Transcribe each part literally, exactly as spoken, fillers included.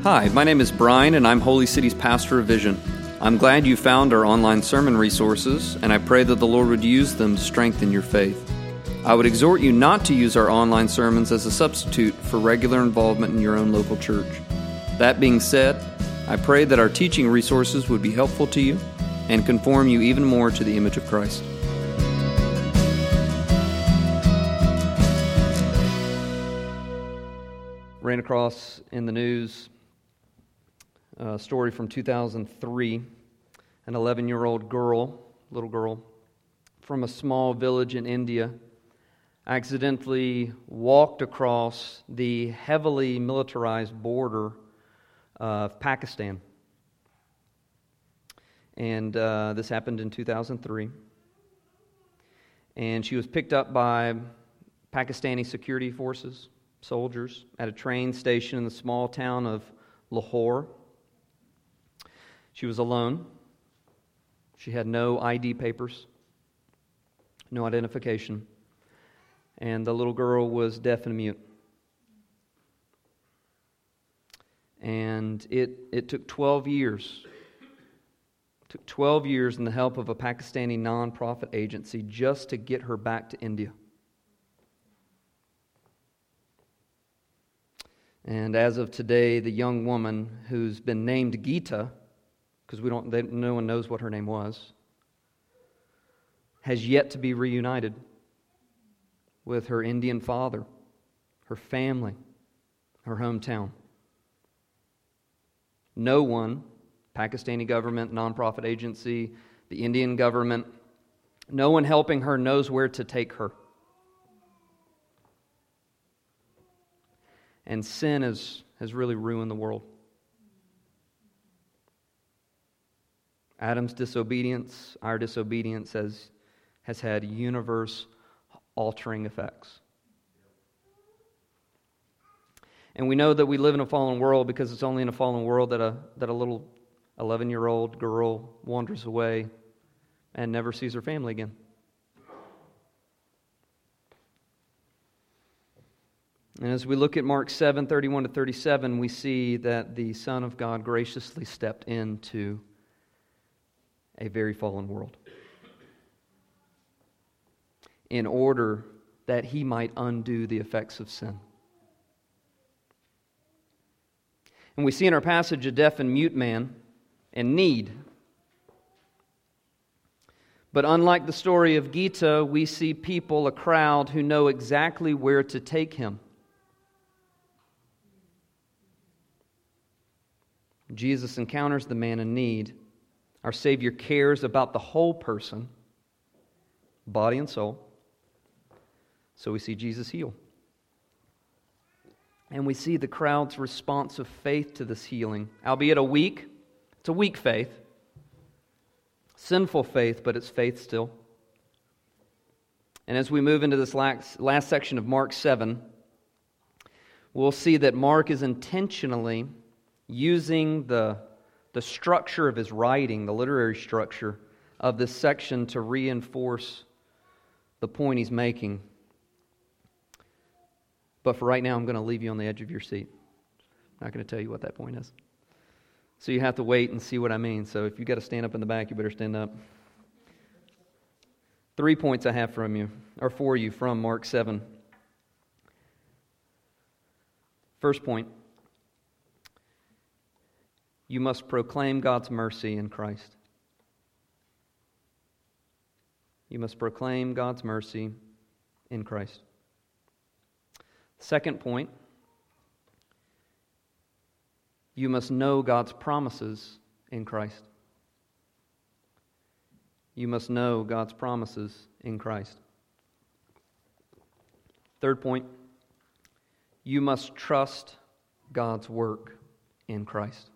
Hi, my name is Brian, and I'm Holy City's pastor of Vision. I'm glad you found our online sermon resources, and I pray that the Lord would use them to strengthen your faith. I would exhort you not to use our online sermons as a substitute for regular involvement in your own local church. That being said, I pray that our teaching resources would be helpful to you and conform you even more to the image of Christ. Ran across in the news a story from two thousand three. An eleven-year-old girl, little girl, from a small village in India accidentally walked across the heavily militarized border of Pakistan. And uh, this happened in two thousand three. And she was picked up by Pakistani security forces, soldiers, at a train station in the small town of Lahore. She was alone. She had no I D papers, no identification. And the little girl was deaf and mute. And it, it took twelve years. It took twelve years and the help of a Pakistani non-profit agency just to get her back to India. And as of today, the young woman who's been named Geeta, because we don't, they, no one knows what her name was, has yet to be reunited with her Indian father, her family, her hometown. No one, Pakistani government, nonprofit agency, the Indian government, no one helping her knows where to take her. And sin has, has really ruined the world. Adam's disobedience, our disobedience, has, has had universe-altering effects. And we know that we live in a fallen world because it's only in a fallen world that a, that a little eleven-year-old girl wanders away and never sees her family again. And as we look at Mark seven, thirty-one to thirty-seven, we see that the Son of God graciously stepped into a very fallen world in order that He might undo the effects of sin. And we see in our passage a deaf and mute man in need. But unlike the story of Geeta, we see people, a crowd, who know exactly where to take him. Jesus encounters the man in need. Our Savior cares about the whole person, body and soul. So we see Jesus heal. And we see the crowd's response of faith to this healing, albeit a weak, it's a weak faith, sinful faith, but it's faith still. And as we move into this last, last section of Mark seven, we'll see that Mark is intentionally using the, the structure of his writing, the literary structure of this section, to reinforce the point he's making. But for right now, I'm going to leave you on the edge of your seat. I'm not going to tell you what that point is. So you have to wait and see what I mean. So if you've got to stand up in the back, you better stand up. Three points I have from you, or for you, from Mark seven. First point: you must proclaim God's mercy in Christ. You must proclaim God's mercy in Christ. Second point: you must know God's promises in Christ. You must know God's promises in Christ. Third point: you must trust God's work in Christ.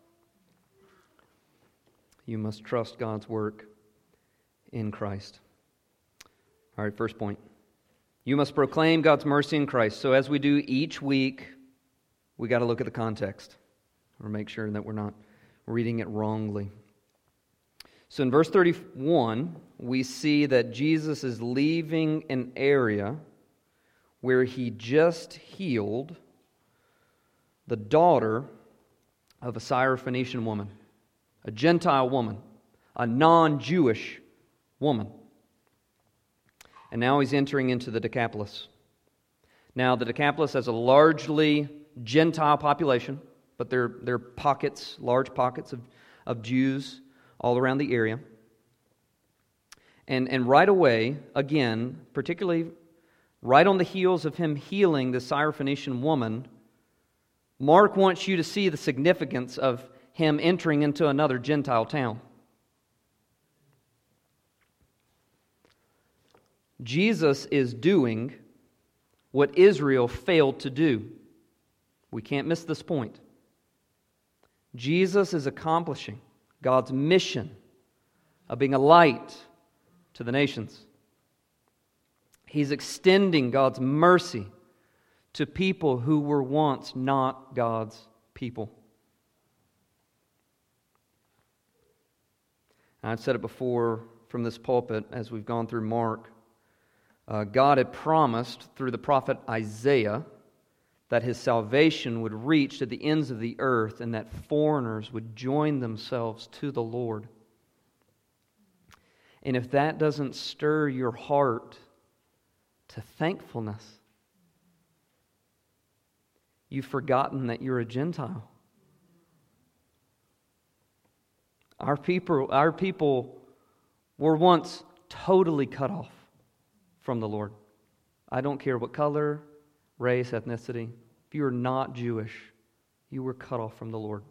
You must trust God's work in Christ. All right, first point. You must proclaim God's mercy in Christ. So as we do each week, we got to look at the context or make sure that we're not reading it wrongly. So in verse thirty-one, we see that Jesus is leaving an area where He just healed the daughter of a Syrophoenician woman, a Gentile woman, a non-Jewish woman. And now he's entering into the Decapolis. Now, the Decapolis has a largely Gentile population, but there, there are pockets, large pockets of, of Jews all around the area. And, and right away, again, particularly right on the heels of him healing the Syrophoenician woman, Mark wants you to see the significance of him entering into another Gentile town. Jesus is doing what Israel failed to do. We can't miss this point. Jesus is accomplishing God's mission of being a light to the nations. He's extending God's mercy to people who were once not God's people. I've said it before from this pulpit as we've gone through Mark. Uh, God had promised through the prophet Isaiah that His salvation would reach to the ends of the earth and that foreigners would join themselves to the Lord. And if that doesn't stir your heart to thankfulness, you've forgotten that you're a Gentile. Our people, our people were once totally cut off from the Lord. I don't care what color, race, ethnicity. If you are not Jewish, you were cut off from the Lord.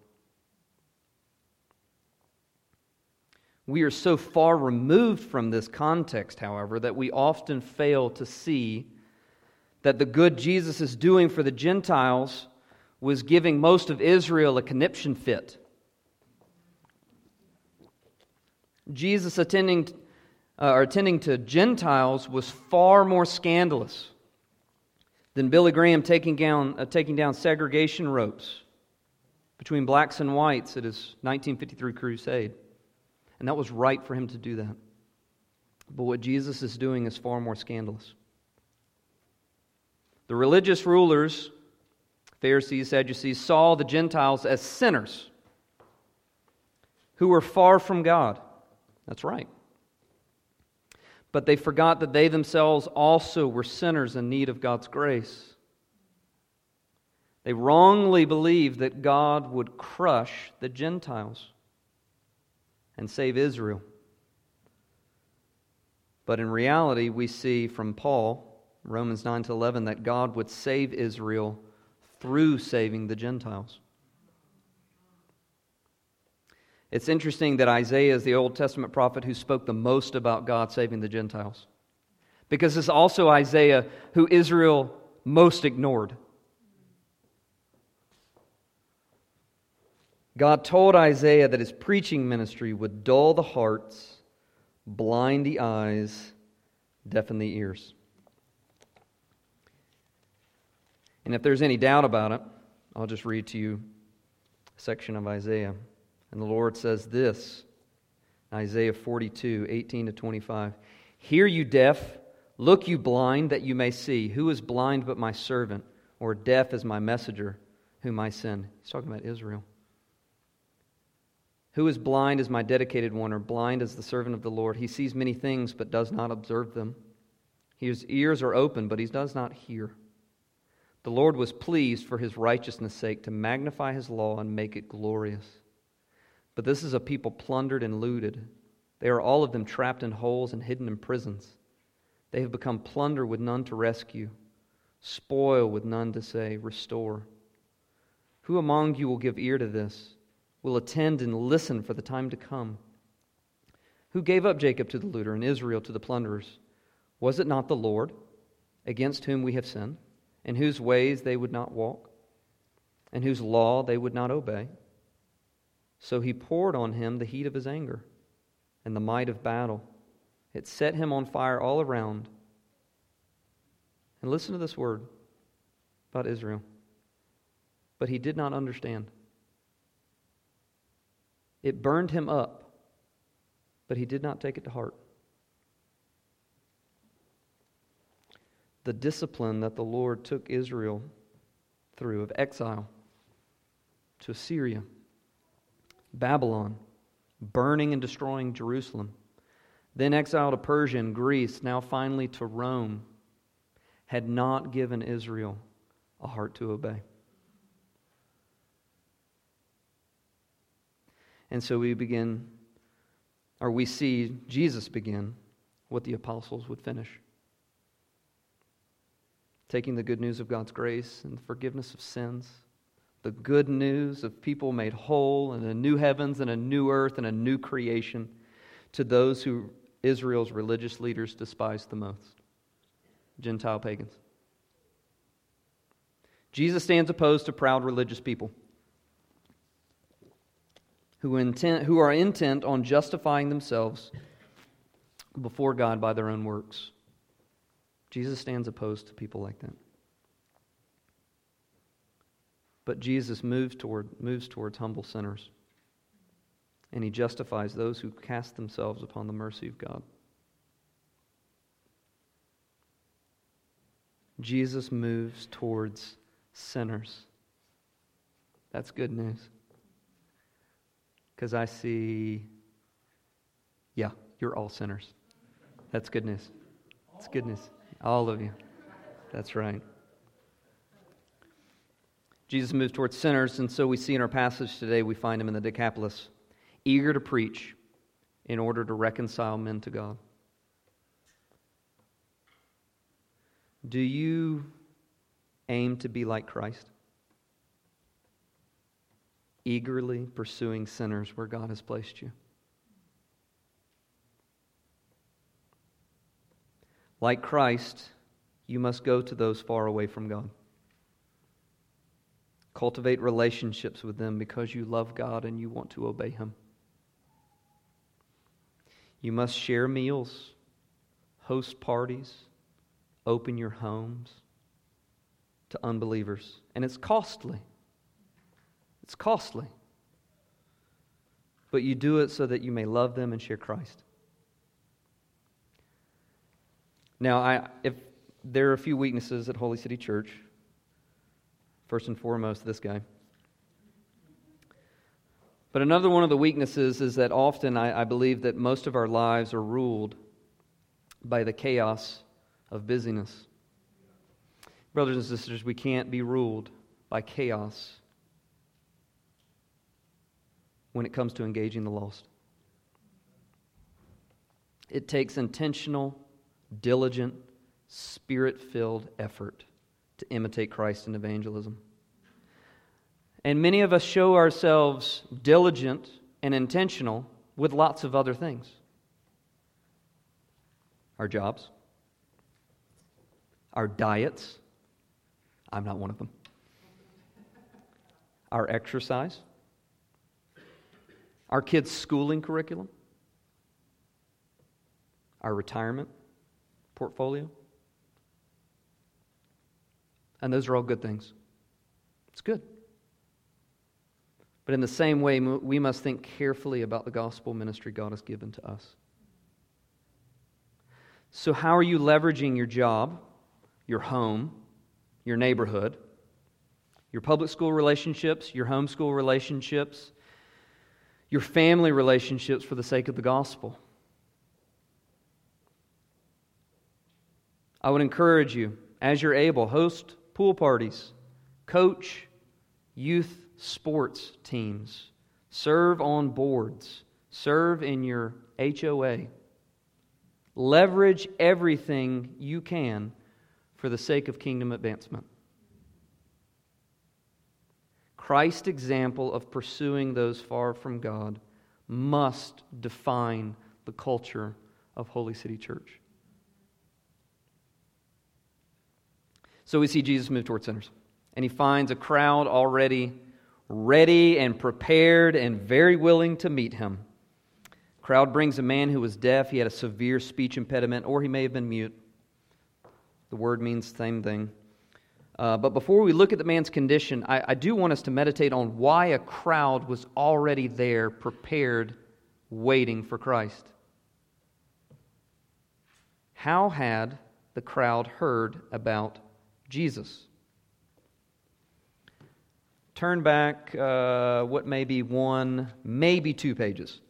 We are so far removed from this context, however, that we often fail to see that the good Jesus is doing for the Gentiles was giving most of Israel a conniption fit. Jesus attending, uh, or attending to Gentiles was far more scandalous than Billy Graham taking down, uh, taking down segregation ropes between blacks and whites at his nineteen fifty-three crusade. And that was right for him to do that. But what Jesus is doing is far more scandalous. The religious rulers, Pharisees, Sadducees, saw the Gentiles as sinners who were far from God. That's right. But they forgot that they themselves also were sinners in need of God's grace. They wrongly believed that God would crush the Gentiles and save Israel. But in reality, we see from Paul, Romans nine to eleven, that God would save Israel through saving the Gentiles. It's interesting that Isaiah is the Old Testament prophet who spoke the most about God saving the Gentiles, because it's also Isaiah who Israel most ignored. God told Isaiah that his preaching ministry would dull the hearts, blind the eyes, deafen the ears. And if there's any doubt about it, I'll just read to you a section of Isaiah. And the Lord says this, Isaiah forty-two, eighteen to twenty-five. Hear you deaf, look you blind, that you may see. Who is blind but my servant, or deaf as my messenger, whom I send? He's talking about Israel. Who is blind as my dedicated one, or blind as the servant of the Lord? He sees many things, but does not observe them. His ears are open, but he does not hear. The Lord was pleased for his righteousness' sake to magnify his law and make it glorious. But this is a people plundered and looted. They are all of them trapped in holes and hidden in prisons. They have become plunder with none to rescue, spoil with none to say, restore. Who among you will give ear to this? Will attend and listen for the time to come? Who gave up Jacob to the looter and Israel to the plunderers? Was it not the Lord, against whom we have sinned, in whose ways they would not walk, and whose law they would not obey? So he poured on him the heat of his anger and the might of battle. It set him on fire all around. And listen to this word about Israel. But he did not understand. It burned him up, but he did not take it to heart. The discipline that the Lord took Israel through of exile to Assyria, Babylon, burning and destroying Jerusalem, then exile to Persia and Greece, now finally to Rome, had not given Israel a heart to obey. And so we begin, or we see Jesus begin what the apostles would finish. Taking the good news of God's grace and the forgiveness of sins, the good news of people made whole and a new heavens and a new earth and a new creation to those who Israel's religious leaders despised the most, Gentile pagans. Jesus stands opposed to proud religious people who intent, who are intent on justifying themselves before God by their own works. Jesus stands opposed to people like that. But Jesus moves toward moves towards humble sinners. And He justifies those who cast themselves upon the mercy of God. Jesus moves towards sinners. That's good news. Because I see, yeah, you're all sinners. That's good news. It's good news. All of you. That's right. Jesus moves towards sinners, and so we see in our passage today, we find Him in the Decapolis, eager to preach in order to reconcile men to God. Do you aim to be like Christ? Eagerly pursuing sinners where God has placed you. Like Christ, you must go to those far away from God. Cultivate relationships with them because you love God and you want to obey Him. You must share meals, host parties, open your homes to unbelievers. And it's costly. It's costly. But you do it so that you may love them and share Christ. Now, I, if there are a few weaknesses at Holy City Church, first and foremost, this guy. But another one of the weaknesses is that often I, I believe that most of our lives are ruled by the chaos of busyness. Brothers and sisters, we can't be ruled by chaos when it comes to engaging the lost. It takes intentional, diligent, Spirit-filled effort to imitate Christ in evangelism. And many of us show ourselves diligent and intentional with lots of other things. Our jobs, our diets, I'm not one of them, our exercise, our kids' schooling curriculum, our retirement portfolio. And those are all good things. It's good. But in the same way, we must think carefully about the gospel ministry God has given to us. So how are you leveraging your job, your home, your neighborhood, your public school relationships, your homeschool relationships, your family relationships for the sake of the gospel? I would encourage you, as you're able, host pool parties, coach youth sports teams, serve on boards, serve in your H O A. Leverage everything you can for the sake of kingdom advancement. Christ's example of pursuing those far from God must define the culture of Holy City Church. So we see Jesus move toward sinners, and He finds a crowd already ready and prepared and very willing to meet Him. The crowd brings a man who was deaf. He had a severe speech impediment, or he may have been mute. The word means the same thing. Uh, but before we look at the man's condition, I, I do want us to meditate on why a crowd was already there, prepared, waiting for Christ. How had the crowd heard about Jesus? turn back, uh, what may be one, maybe two pages.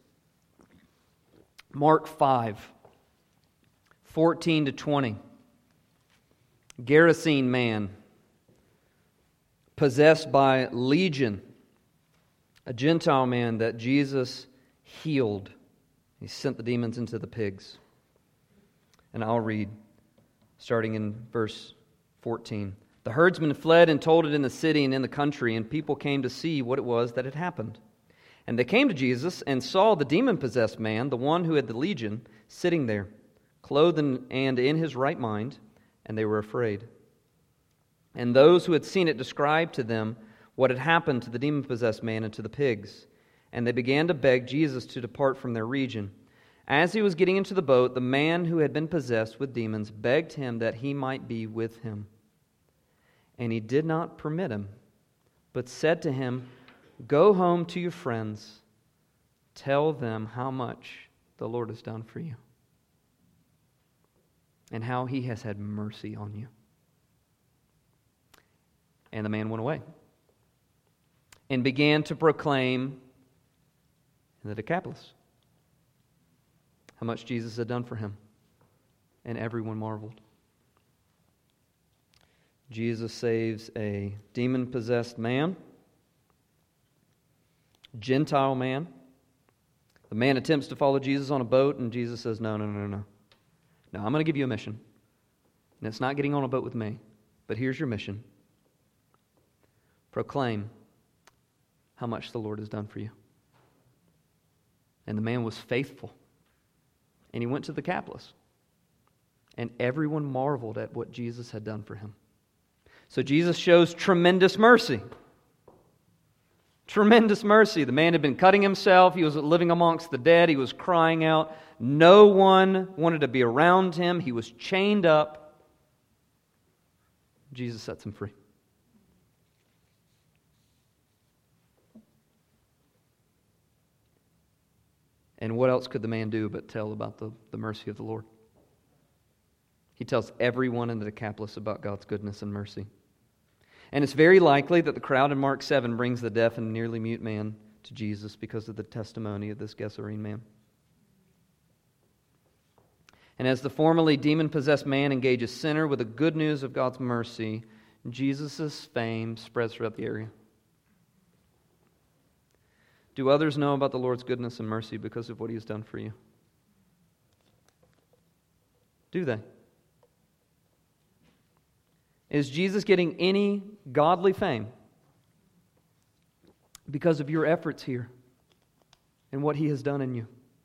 Mark five, fourteen to twenty. Gerasene man, possessed by Legion, a Gentile man that Jesus healed. He sent the demons into the pigs. And I'll read, starting in verse fourteen. The herdsmen fled and told it in the city and in the country, and people came to see what it was that had happened. And they came to Jesus and saw the demon-possessed man, the one who had the legion, sitting there, clothed and in his right mind, and they were afraid. And those who had seen it described to them what had happened to the demon-possessed man and to the pigs. And they began to beg Jesus to depart from their region. As he was getting into the boat, the man who had been possessed with demons begged him that he might be with him. And he did not permit him, but said to him, "Go home to your friends, tell them how much the Lord has done for you, and how he has had mercy on you." And the man went away and began to proclaim in the Decapolis how much Jesus had done for him, and everyone marveled. Jesus saves a demon-possessed man, Gentile man. The man attempts to follow Jesus on a boat, and Jesus says, no, no, no, no. No, I'm going to give you a mission. And it's not getting on a boat with me, but here's your mission. Proclaim how much the Lord has done for you. And the man was faithful. And he went to the Decapolis. And everyone marveled at what Jesus had done for him. So Jesus shows tremendous mercy. Tremendous mercy. The man had been cutting himself. He was living amongst the dead. He was crying out. No one wanted to be around him. He was chained up. Jesus sets him free. And what else could the man do but tell about the, the mercy of the Lord? He tells everyone in the Decapolis about God's goodness and mercy. And it's very likely that the crowd in Mark seven brings the deaf and nearly mute man to Jesus because of the testimony of this Gerasene man. And as the formerly demon-possessed man engages sinner with the good news of God's mercy, Jesus' fame spreads throughout the area. Do others know about the Lord's goodness and mercy because of what He has done for you? Do they? Is Jesus getting any godly fame because of your efforts here and what He has done in you?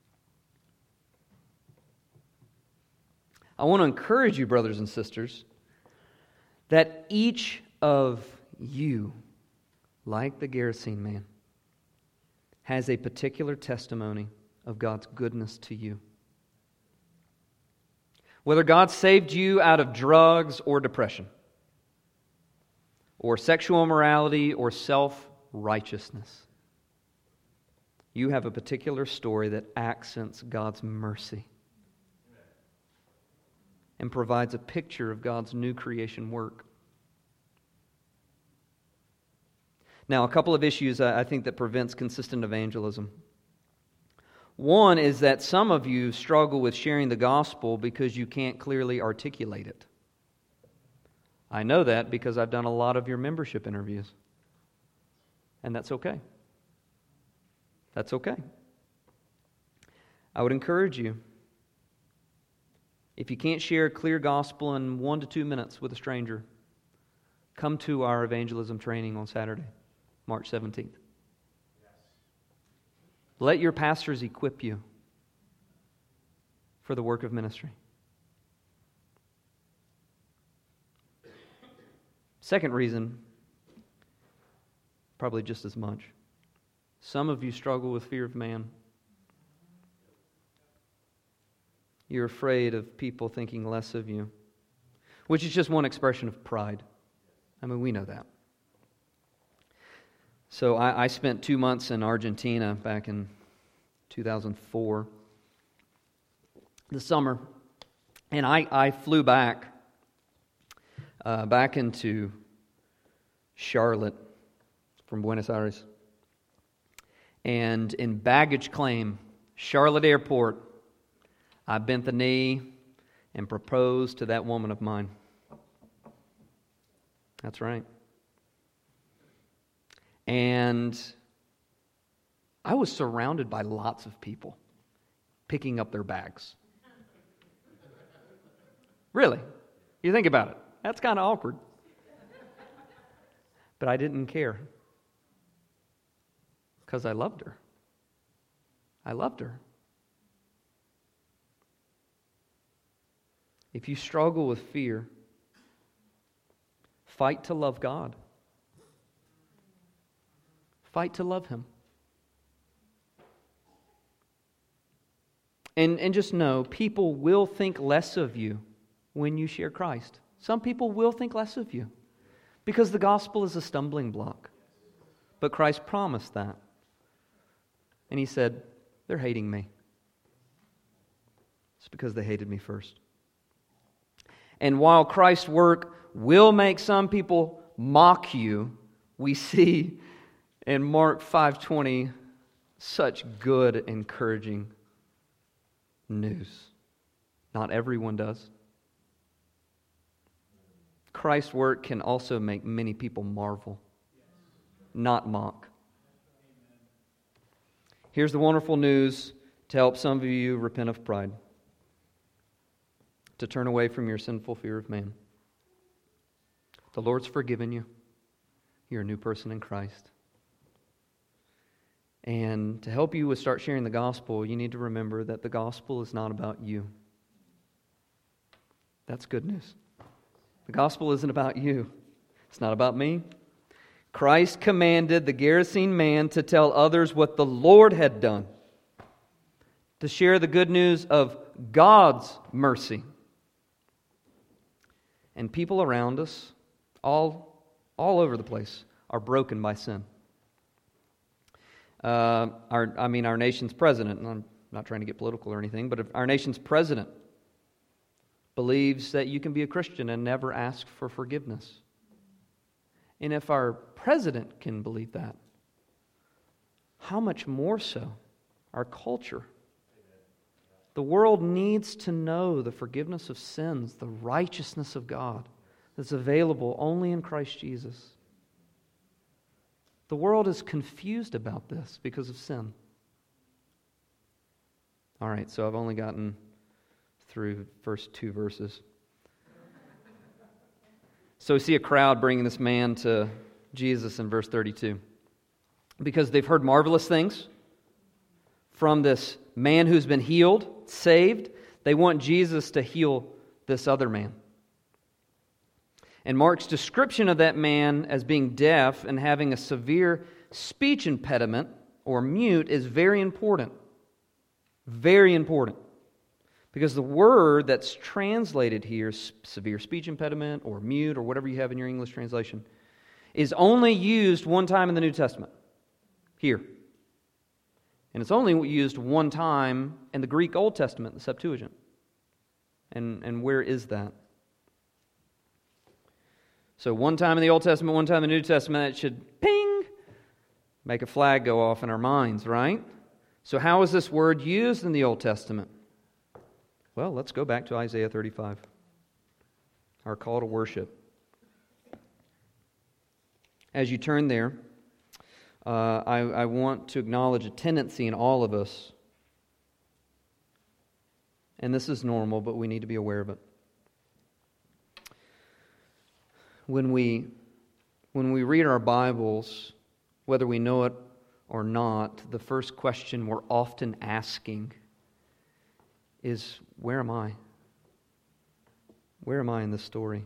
I want to encourage you, brothers and sisters, that each of you, like the Gerasene man, has a particular testimony of God's goodness to you. Whether God saved you out of drugs or depression, or sexual immorality, or self-righteousness, you have a particular story that accents God's mercy and provides a picture of God's new creation work. Now, a couple of issues I think that prevents consistent evangelism. One is that some of you struggle with sharing the gospel because you can't clearly articulate it. I know that because I've done a lot of your membership interviews. And that's okay. That's okay. I would encourage you, if you can't share a clear gospel in one to two minutes with a stranger, come to our evangelism training on Saturday, March seventeenth. Let your pastors equip you for the work of ministry. Second reason, probably just as much. Some of you struggle with fear of man. You're afraid of people thinking less of you, which is just one expression of pride. I mean, we know that. So I, I spent two months in Argentina back in two thousand four, the summer, and I, I flew back, uh, back into Charlotte from Buenos Aires. And in baggage claim, Charlotte Airport, I bent the knee and proposed to that woman of mine. That's right. And I was surrounded by lots of people picking up their bags. Really? You think about it. That's kind of awkward. But I didn't care. Because I loved her. I loved her. If you struggle with fear, fight to love God. Fight to love Him. And, and just know, people will think less of you when you share Christ. Some people will think less of you because the gospel is a stumbling block. But Christ promised that. And He said, they're hating me. It's because they hated me first. And while Christ's work will make some people mock you, we see in Mark five twenty such good, encouraging news. Not everyone does. Christ's work can also make many people marvel, not mock. Here's the wonderful news to help some of you repent of pride, to turn away from your sinful fear of man. The Lord's forgiven you. You're a new person in Christ. And to help you with start sharing the gospel, you need to remember that the gospel is not about you. That's good news. The gospel isn't about you. It's not about me. Christ commanded the Gerasene man to tell others what the Lord had done, to share the good news of God's mercy. And people around us, all, all over the place, are broken by sin. Uh, our, I mean, our nation's president, and I'm not trying to get political or anything, but if our nation's president believes that you can be a Christian and never ask for forgiveness. And if our president can believe that, how much more so our culture? The world needs to know the forgiveness of sins, the righteousness of God that's available only in Christ Jesus. The world is confused about this because of sin. All right, so I've only gotten through the first two verses. So we see a crowd bringing this man to Jesus in verse thirty-two. Because they've heard marvelous things from this man who's been healed, saved. They want Jesus to heal this other man. And Mark's description of that man as being deaf and having a severe speech impediment or mute is very important. Very important. Because the word that's translated here, severe speech impediment or mute or whatever you have in your English translation, is only used one time in the New Testament. Here. And it's only used one time in the Greek Old Testament, the Septuagint. And, and where is that? So one time in the Old Testament, one time in the New Testament, it should ping, make a flag go off in our minds, right? So how is this word used in the Old Testament? Well, let's go back to Isaiah thirty-five, our call to worship. As you turn there, uh, I, I want to acknowledge a tendency in all of us, and this is normal, but we need to be aware of it. When we, when we read our Bibles, whether we know it or not, the first question we're often asking is, where am I? Where am I in this story?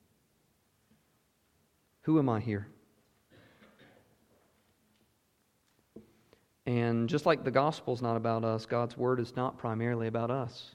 Who am I here? And just like the gospel's not about us, God's word is not primarily about us.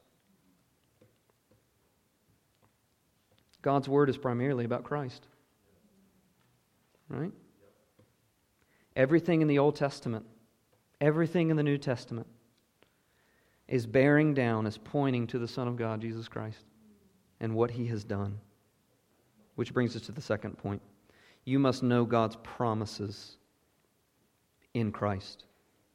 God's word is primarily about Christ. Right? Everything in the Old Testament, everything in the New Testament is bearing down, is pointing to the Son of God, Jesus Christ, and what He has done. Which brings us to the second point. You must know God's promises in Christ.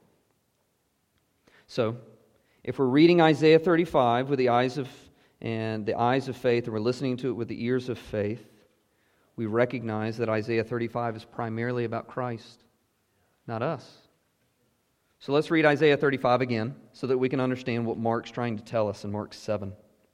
So, if we're reading Isaiah thirty-five with the eyes of and the eyes of faith, and we're listening to it with the ears of faith, we recognize that Isaiah thirty-five is primarily about Christ, not us. So let's read Isaiah thirty-five again so that we can understand what Mark's trying to tell us in Mark seven.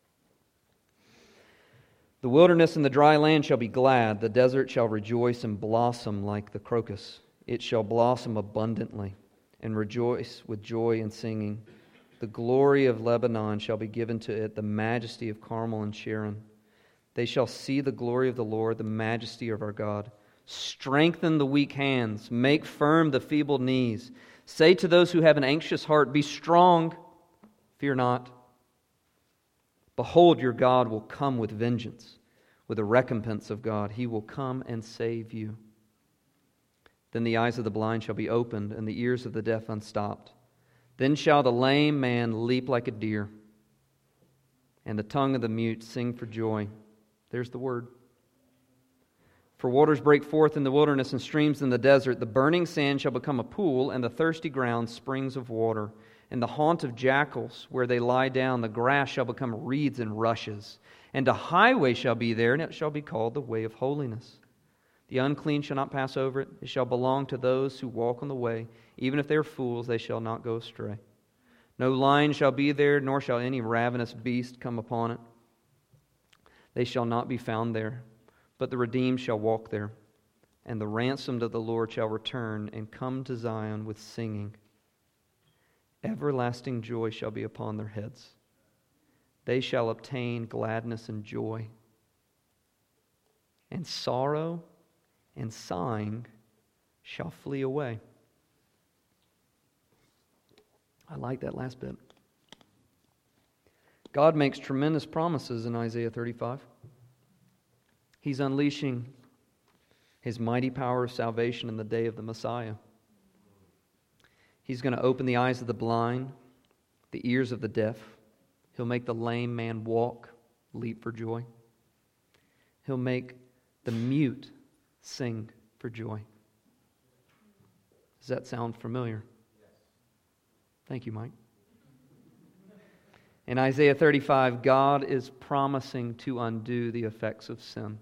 The wilderness and the dry land shall be glad. The desert shall rejoice and blossom like the crocus. It shall blossom abundantly and rejoice with joy and singing. The glory of Lebanon shall be given to it, the majesty of Carmel and Sharon. They shall see the glory of the Lord, the majesty of our God. Strengthen the weak hands, make firm the feeble knees. Say to those who have an anxious heart, be strong, fear not. Behold, your God will come with vengeance, with the recompense of God. He will come and save you. Then the eyes of the blind shall be opened, and the ears of the deaf unstopped. Then shall the lame man leap like a deer, and the tongue of the mute sing for joy. There's the word. For waters break forth in the wilderness and streams in the desert. The burning sand shall become a pool, and the thirsty ground springs of water. And the haunt of jackals, where they lie down, the grass shall become reeds and rushes. And a highway shall be there, and it shall be called the way of holiness. The unclean shall not pass over it. It shall belong to those who walk on the way. Even if they are fools, they shall not go astray. No lion shall be there, nor shall any ravenous beast come upon it. They shall not be found there, but the redeemed shall walk there. And the ransomed of the Lord shall return and come to Zion with singing. Everlasting joy shall be upon their heads. They shall obtain gladness and joy. And sorrow and sighing shall flee away. I like that last bit. God makes tremendous promises in Isaiah thirty-five. He's unleashing His mighty power of salvation in the day of the Messiah. He's going to open the eyes of the blind, the ears of the deaf. He'll make the lame man walk, leap for joy. He'll make the mute sing for joy. Does that sound familiar? Thank you, Mike. In Isaiah thirty-five, God is promising to undo the effects of sin.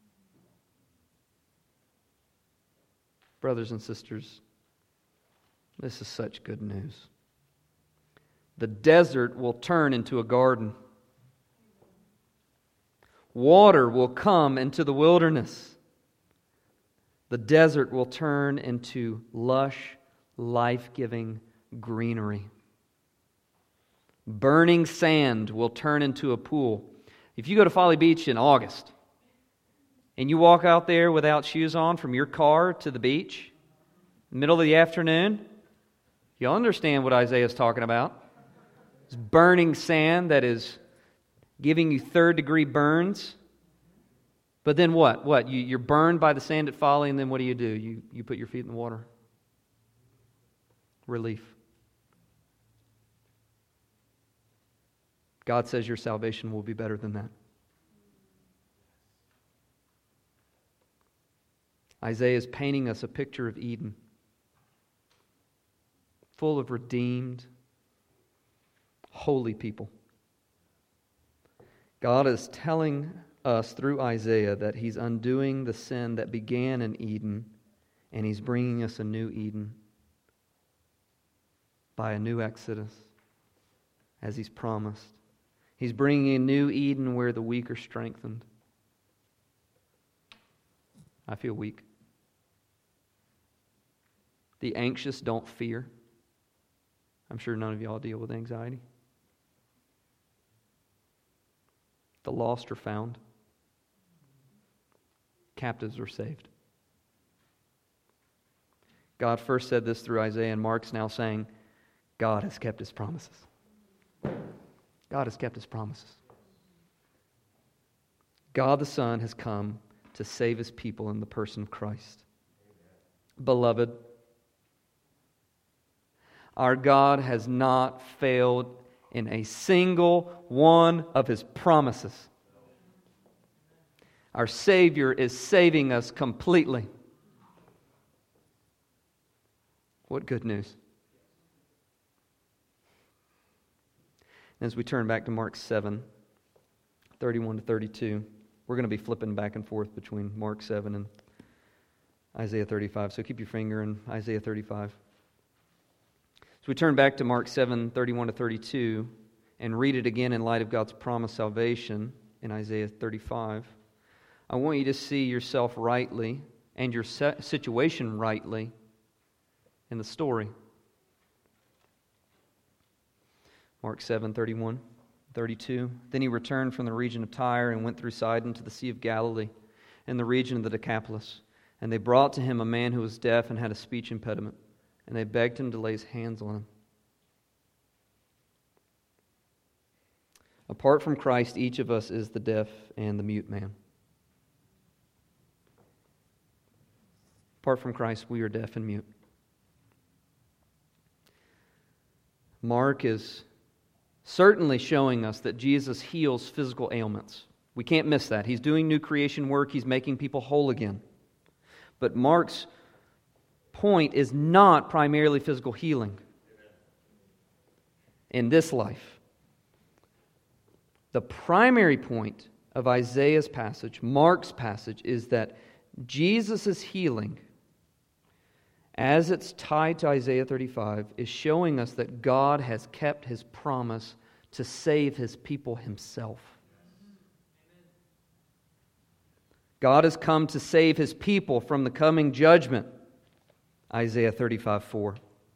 Brothers and sisters, this is such good news. The desert will turn into a garden. Water will come into the wilderness. The desert will turn into lush, life-giving greenery. Burning sand will turn into a pool. If you go to Folly Beach in August and you walk out there without shoes on from your car to the beach, in the middle of the afternoon, you'll understand what Isaiah is talking about. It's burning sand that is giving you third-degree burns. But then what? What? You, you're burned by the sand at Folly, and then what do you do? You, you put your feet in the water. Relief. God says your salvation will be better than that. Isaiah is painting us a picture of Eden, full of redeemed, holy people. God is telling us through Isaiah that He's undoing the sin that began in Eden, and He's bringing us a new Eden by a new Exodus, as He's promised. He's bringing a new Eden where the weak are strengthened. I feel weak. The anxious don't fear. I'm sure none of y'all deal with anxiety. The lost are found. Captives are saved. God first said this through Isaiah, and Mark's now saying, God has kept His promises. God has kept His promises. God the Son has come to save His people in the person of Christ. Beloved, our God has not failed in a single one of His promises. Our Savior is saving us completely. What good news. As we turn back to Mark seven, thirty-one to thirty-two, we're going to be flipping back and forth between Mark seven and Isaiah thirty-five. So keep your finger in Isaiah thirty-five. So we turn back to Mark seven, thirty-one to thirty-two, and read it again in light of God's promised salvation in Isaiah thirty-five. I want you to see yourself rightly and your situation rightly in the story. Mark seven, thirty-one, thirty-two. Then he returned from the region of Tyre and went through Sidon to the Sea of Galilee and the region of the Decapolis. And they brought to him a man who was deaf and had a speech impediment. And they begged him to lay his hands on him. Apart from Christ, each of us is the deaf and the mute man. Apart from Christ, we are deaf and mute. Mark is certainly showing us that Jesus heals physical ailments. We can't miss that. He's doing new creation work. He's making people whole again. But Mark's point is not primarily physical healing in this life. The primary point of Isaiah's passage, Mark's passage, is that Jesus' healing, as it's tied to Isaiah thirty-five, is showing us that God has kept His promise to save His people Himself. God has come to save His people from the coming judgment. Isaiah thirty-five, four.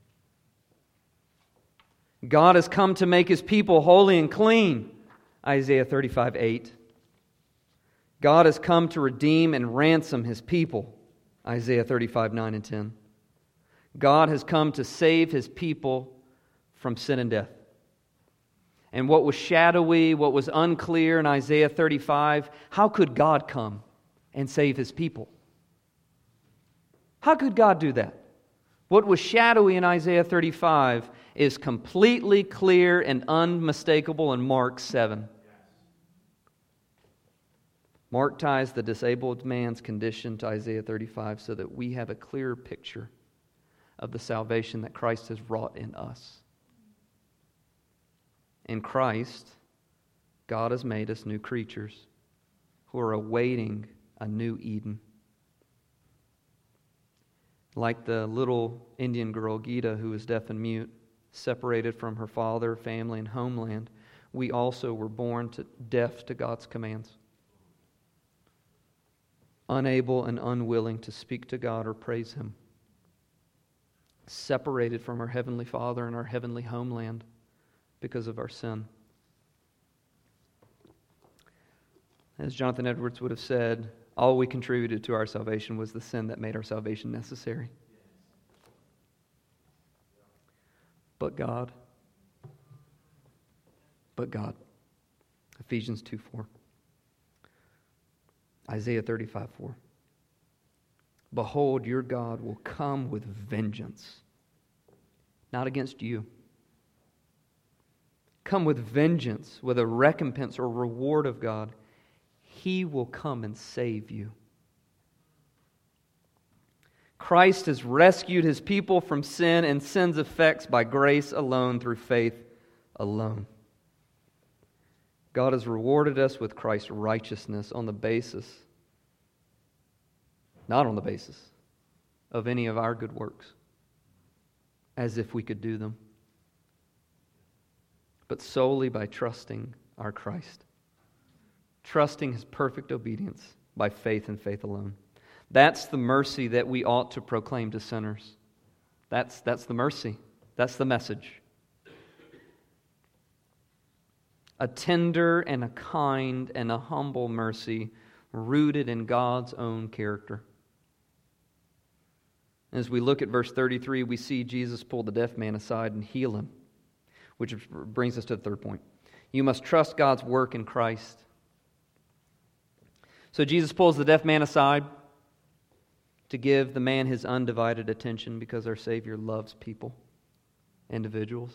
God has come to make His people holy and clean. Isaiah thirty-five, eight. God has come to redeem and ransom His people. Isaiah thirty-five, nine and ten. God has come to save His people from sin and death. And what was shadowy, what was unclear in Isaiah thirty-five, how could God come and save His people? How could God do that? What was shadowy in Isaiah thirty-five is completely clear and unmistakable in Mark seven. Mark ties the disabled man's condition to Isaiah thirty-five so that we have a clearer picture of the salvation that Christ has wrought in us. In Christ, God has made us new creatures who are awaiting a new Eden. Like the little Indian girl, Gita, who was deaf and mute, separated from her father, family, and homeland, we also were born to deaf to God's commands. Unable and unwilling to speak to God or praise Him. Separated from our Heavenly Father and our heavenly homeland because of our sin. As Jonathan Edwards would have said, all we contributed to our salvation was the sin that made our salvation necessary. But God. But God. Ephesians two four. Isaiah thirty-five four. Behold, your God will come with vengeance, not against you. Come with vengeance, with a recompense or reward of God. He will come and save you. Christ has rescued His people from sin and sin's effects by grace alone, through faith alone. God has rewarded us with Christ's righteousness on the basis, not on the basis of any of our good works, as if we could do them, but solely by trusting our Christ. Trusting His perfect obedience by faith and faith alone. That's the mercy that we ought to proclaim to sinners. That's, that's the mercy. That's the message. A tender and a kind and a humble mercy rooted in God's own character. As we look at verse thirty-three, we see Jesus pull the deaf man aside and heal him, which brings us to the third point. You must trust God's work in Christ. So Jesus pulls the deaf man aside to give the man his undivided attention because our Savior loves people, individuals.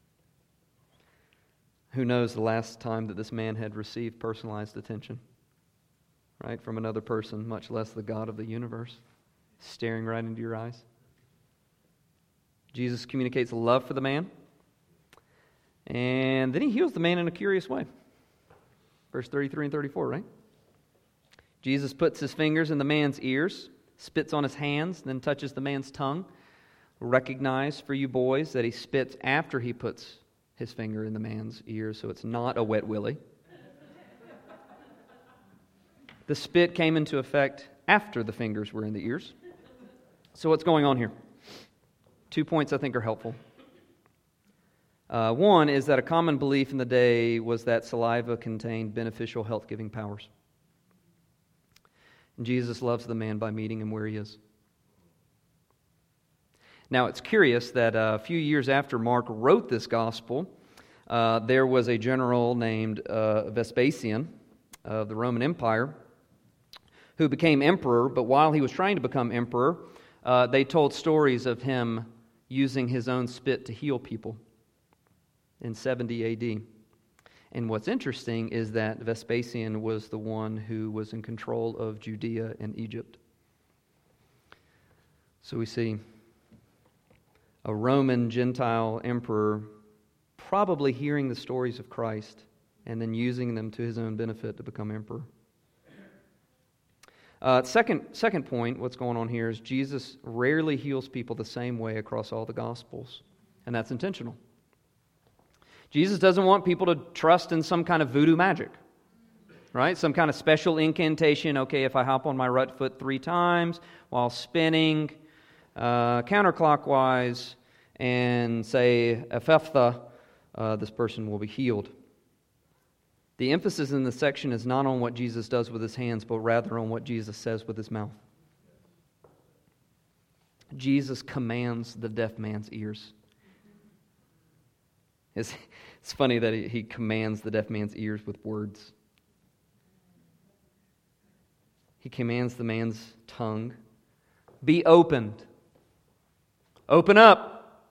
Who knows the last time that this man had received personalized attention, right, from another person, much less the God of the universe, staring right into your eyes? Jesus communicates love for the man. And then he heals the man in a curious way. Verse thirty-three and thirty-four, right? Jesus puts his fingers in the man's ears, spits on his hands, then touches the man's tongue. Recognize for you boys that he spits after he puts his finger in the man's ear, so it's not a wet willy. The spit came into effect after the fingers were in the ears. So what's going on here? Two points I think are helpful. Uh, one is that a common belief in the day was that saliva contained beneficial health-giving powers. And Jesus loves the man by meeting him where he is. Now, it's curious that uh, a few years after Mark wrote this gospel, uh, there was a general named uh, Vespasian of the Roman Empire who became emperor, but while he was trying to become emperor, uh, they told stories of him using his own spit to heal people in seventy A D. And what's interesting is that Vespasian was the one who was in control of Judea and Egypt. So we see a Roman Gentile emperor probably hearing the stories of Christ and then using them to his own benefit to become emperor. Uh, second, second point, what's going on here is Jesus rarely heals people the same way across all the Gospels, and that's intentional. Jesus doesn't want people to trust in some kind of voodoo magic, right? Some kind of special incantation. Okay, if I hop on my right foot three times while spinning uh, counterclockwise and say Ephphatha, uh, this person will be healed. The emphasis in this section is not on what Jesus does with his hands, but rather on what Jesus says with his mouth. Jesus commands the deaf man's ears. It's, it's funny that he, he commands the deaf man's ears with words. He commands the man's tongue, be opened. Open up.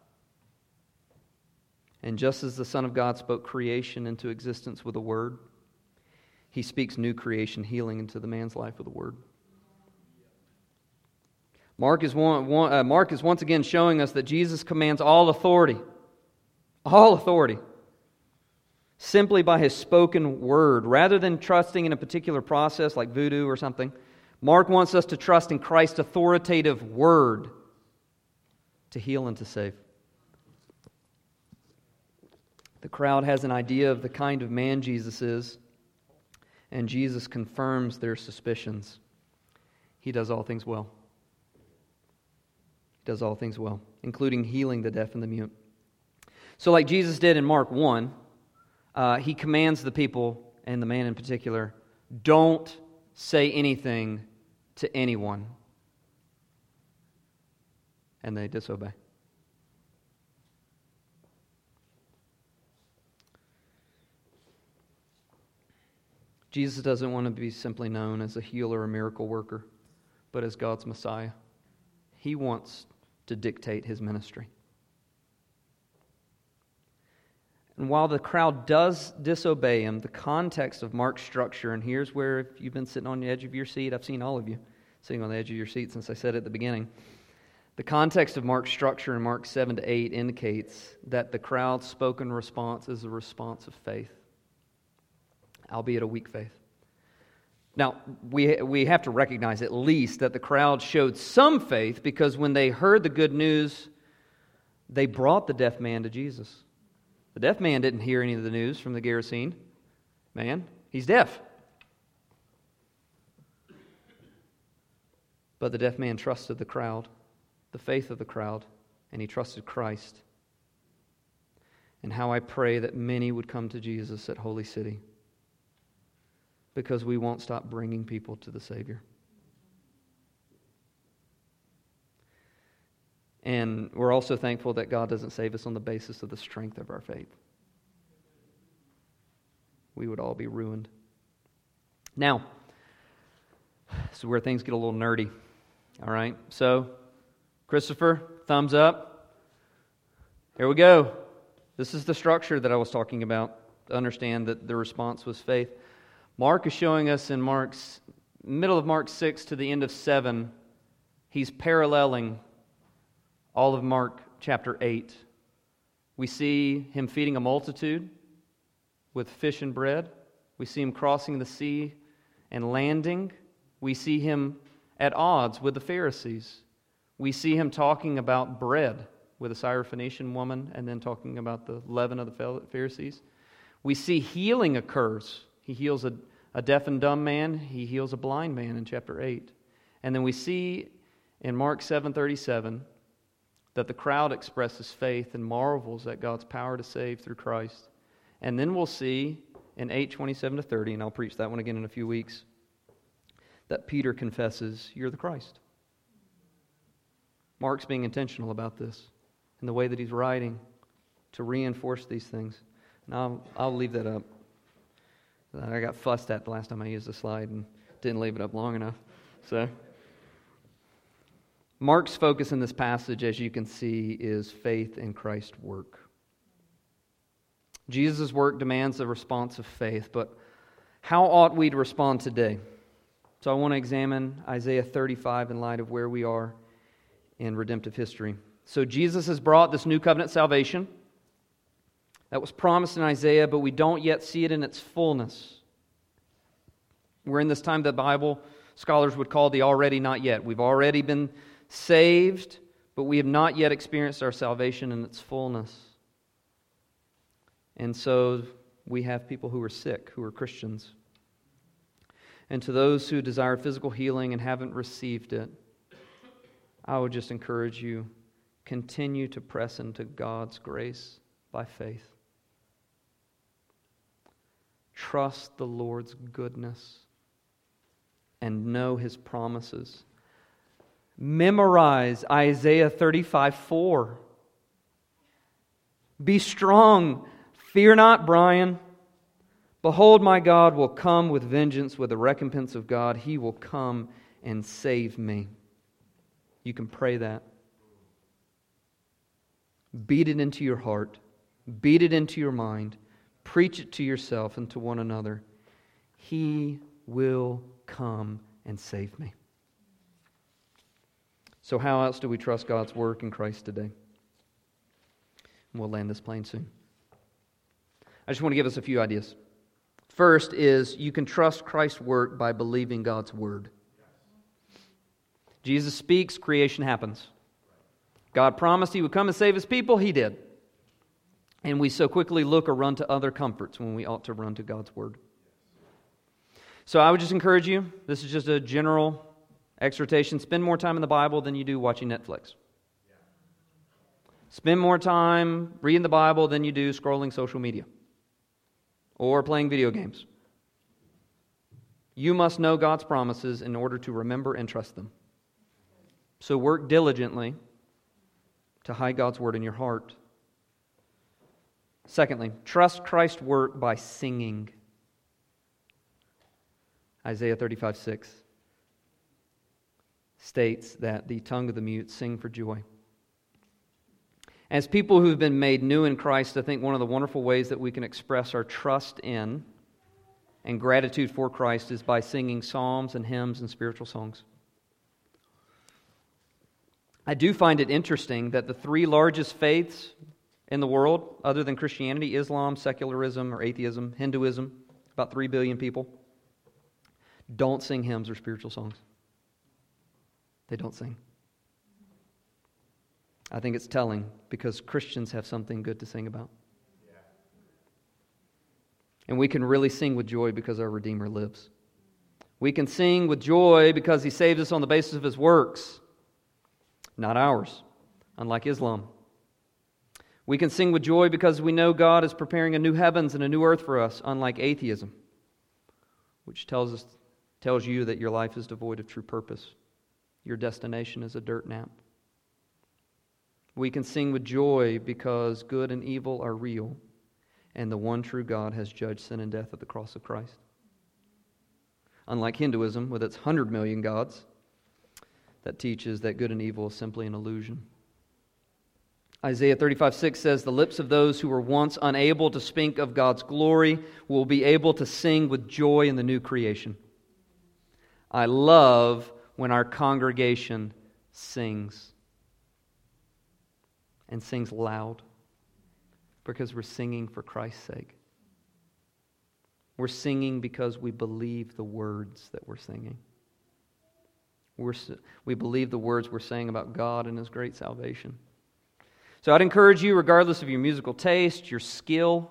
And just as the Son of God spoke creation into existence with a word, he speaks new creation, healing into the man's life with a word. Mark is, one, one, uh, Mark is once again showing us that Jesus commands all authority. All authority. Simply by his spoken word. Rather than trusting in a particular process like voodoo or something, Mark wants us to trust in Christ's authoritative word to heal and to save. The crowd has an idea of the kind of man Jesus is, and Jesus confirms their suspicions. He does all things well. He does all things well, including healing the deaf and the mute. So like Jesus did in Mark one, uh, he commands the people, and the man in particular, don't say anything to anyone. And they disobey. Jesus doesn't want to be simply known as a healer or miracle worker, but as God's Messiah. He wants to dictate his ministry. And while the crowd does disobey him, the context of Mark's structure, and here's where, if you've been sitting on the edge of your seat, I've seen all of you sitting on the edge of your seat since I said it at the beginning. The context of Mark's structure in Mark seven to eight indicates that the crowd's spoken response is a response of faith, albeit a weak faith. Now, we we have to recognize at least that the crowd showed some faith, because when they heard the good news, they brought the deaf man to Jesus. The deaf man didn't hear any of the news from the Gerasene man. He's deaf. But the deaf man trusted the crowd, the faith of the crowd, and he trusted Christ. And how I pray that many would come to Jesus at Holy City, because we won't stop bringing people to the Savior. And we're also thankful that God doesn't save us on the basis of the strength of our faith. We would all be ruined. Now, this is where things get a little nerdy. All right? So, Christopher, thumbs up. Here we go. This is the structure that I was talking about, to understand that the response was faith. Mark is showing us in Mark's middle of Mark six to the end of seven, he's paralleling all of Mark chapter eight, we see him feeding a multitude with fish and bread. We see him crossing the sea and landing. We see him at odds with the Pharisees. We see him talking about bread with a Syrophoenician woman and then talking about the leaven of the Pharisees. We see healing occurs. He heals a, a deaf and dumb man. He heals a blind man in chapter eight. And then we see in Mark seven thirty-seven that the crowd expresses faith and marvels at God's power to save through Christ. And then we'll see in eight twenty-seven to thirty, and I'll preach that one again in a few weeks, that Peter confesses, "You're the Christ." Mark's being intentional about this in the way that he's writing to reinforce these things. And I'll, I'll leave that up. I got fussed at the last time I used the slide and didn't leave it up long enough. So, Mark's focus in this passage, as you can see, is faith in Christ's work. Jesus' work demands a response of faith, but how ought we to respond today? So I want to examine Isaiah thirty-five in light of where we are in redemptive history. So Jesus has brought this new covenant salvation that was promised in Isaiah, but we don't yet see it in its fullness. We're in this time that Bible scholars would call the already not yet. We've already been saved, but we have not yet experienced our salvation in its fullness. And so we have people who are sick, who are Christians. And to those who desire physical healing and haven't received it, I would just encourage you, continue to press into God's grace by faith. Trust the Lord's goodness and know His promises. Memorize Isaiah thirty-five four. Be strong. Fear not, Brian. Behold, my God will come with vengeance, with the recompense of God. He will come and save me. You can pray that. Beat it into your heart. Beat it into your mind. Preach it to yourself and to one another. He will come and save me. So how else do we trust God's work in Christ today? And we'll land this plane soon. I just want to give us a few ideas. First is you can trust Christ's work by believing God's word. Jesus speaks, creation happens. God promised He would come and save His people, He did. And we so quickly look or run to other comforts when we ought to run to God's word. So I would just encourage you, this is just a general exhortation, spend more time in the Bible than you do watching Netflix. Spend more time reading the Bible than you do scrolling social media or playing video games. You must know God's promises in order to remember and trust them. So work diligently to hide God's word in your heart. Secondly, trust Christ's work by singing. Isaiah thirty-five six states that the tongue of the mute sing for joy. As people who have been made new in Christ, I think one of the wonderful ways that we can express our trust in and gratitude for Christ is by singing psalms and hymns and spiritual songs. I do find it interesting that the three largest faiths in the world, other than Christianity, Islam, secularism, or atheism, Hinduism, about three billion people, don't sing hymns or spiritual songs. They don't sing. I think it's telling because Christians have something good to sing about. Yeah. And we can really sing with joy because our Redeemer lives. We can sing with joy because He saved us on the basis of His works, not ours, unlike Islam. We can sing with joy because we know God is preparing a new heavens and a new earth for us, unlike atheism, which tells us, tells you that your life is devoid of true purpose. Your destination is a dirt nap. We can sing with joy because good and evil are real, and the one true God has judged sin and death at the cross of Christ. Unlike Hinduism, with its hundred million gods, that teaches that good and evil is simply an illusion. Isaiah thirty-five six says, "The lips of those who were once unable to speak of God's glory will be able to sing with joy in the new creation." I love when our congregation sings. and sings loud because we're singing for Christ's sake. We're singing because we believe the words that we're singing. We're, we believe the words we're saying about God and His great salvation. So I'd encourage you, regardless of your musical taste, your skill,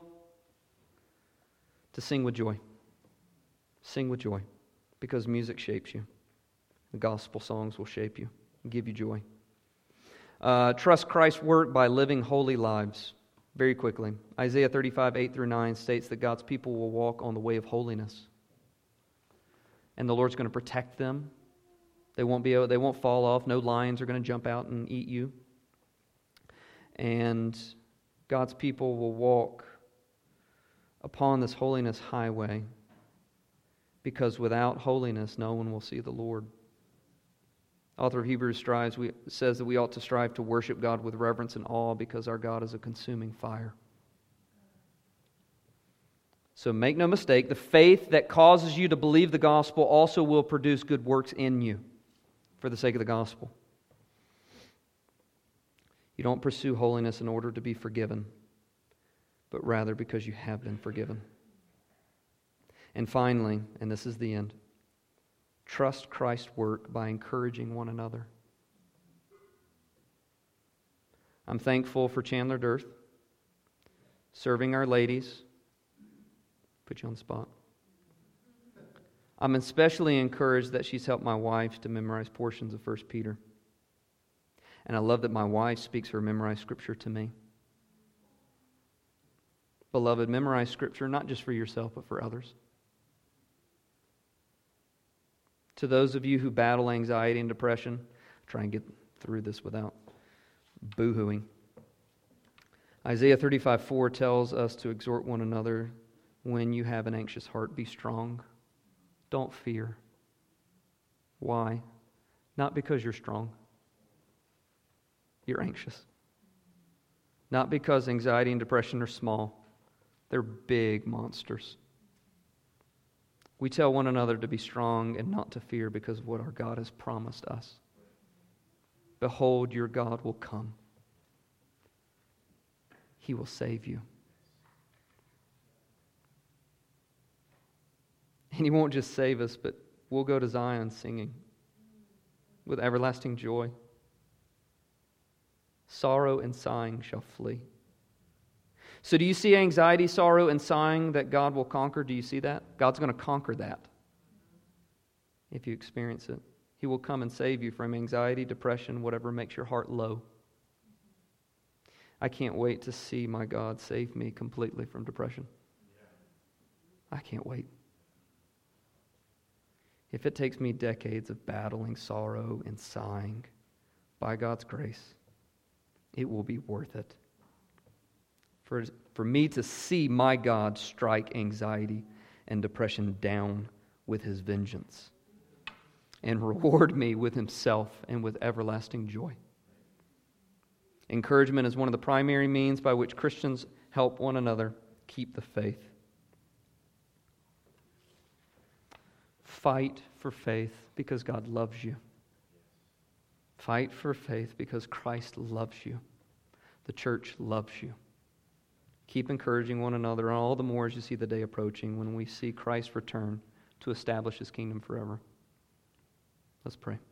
to sing with joy. Sing with joy, because music shapes you. The gospel songs will shape you and give you joy. Uh, trust Christ's work by living holy lives. Very quickly, Isaiah thirty-five, eight through nine states that God's people will walk on the way of holiness. And the Lord's going to protect them. They won't be able, they won't fall off. No lions are going to jump out and eat you. And God's people will walk upon this holiness highway, because without holiness, no one will see the Lord. Author of Hebrews strives, we, says that we ought to strive to worship God with reverence and awe, because our God is a consuming fire. So make no mistake, the faith that causes you to believe the gospel also will produce good works in you for the sake of the gospel. You don't pursue holiness in order to be forgiven, but rather because you have been forgiven. And finally, and this is the end, trust Christ's work by encouraging one another. I'm thankful for Chandler Dirth serving our ladies. Put you on the spot. I'm especially encouraged that she's helped my wife to memorize portions of First Peter. And I love that my wife speaks her memorized Scripture to me. Beloved, memorize Scripture not just for yourself, but for others. To those of you who battle anxiety and depression, try and get through this without boo-hooing. Isaiah thirty-five four tells us to exhort one another, when you have an anxious heart, be strong. Don't fear. Why? Not because you're strong. You're anxious. Not because anxiety and depression are small. They're big monsters. We tell one another to be strong and not to fear because of what our God has promised us. Behold, your God will come. He will save you. And He won't just save us, but we'll go to Zion singing with everlasting joy. Sorrow and sighing shall flee. So do you see anxiety, sorrow, and sighing that God will conquer? Do you see that? God's going to conquer that if you experience it. He will come and save you from anxiety, depression, whatever makes your heart low. I can't wait to see my God save me completely from depression. I can't wait. If it takes me decades of battling sorrow and sighing, by God's grace, it will be worth it. For, for me to see my God strike anxiety and depression down with His vengeance and reward me with Himself and with everlasting joy. Encouragement is one of the primary means by which Christians help one another keep the faith. Fight for faith because God loves you. Fight for faith because Christ loves you. The church loves you. Keep encouraging one another, all the more as you see the day approaching when we see Christ return to establish His kingdom forever. Let's pray.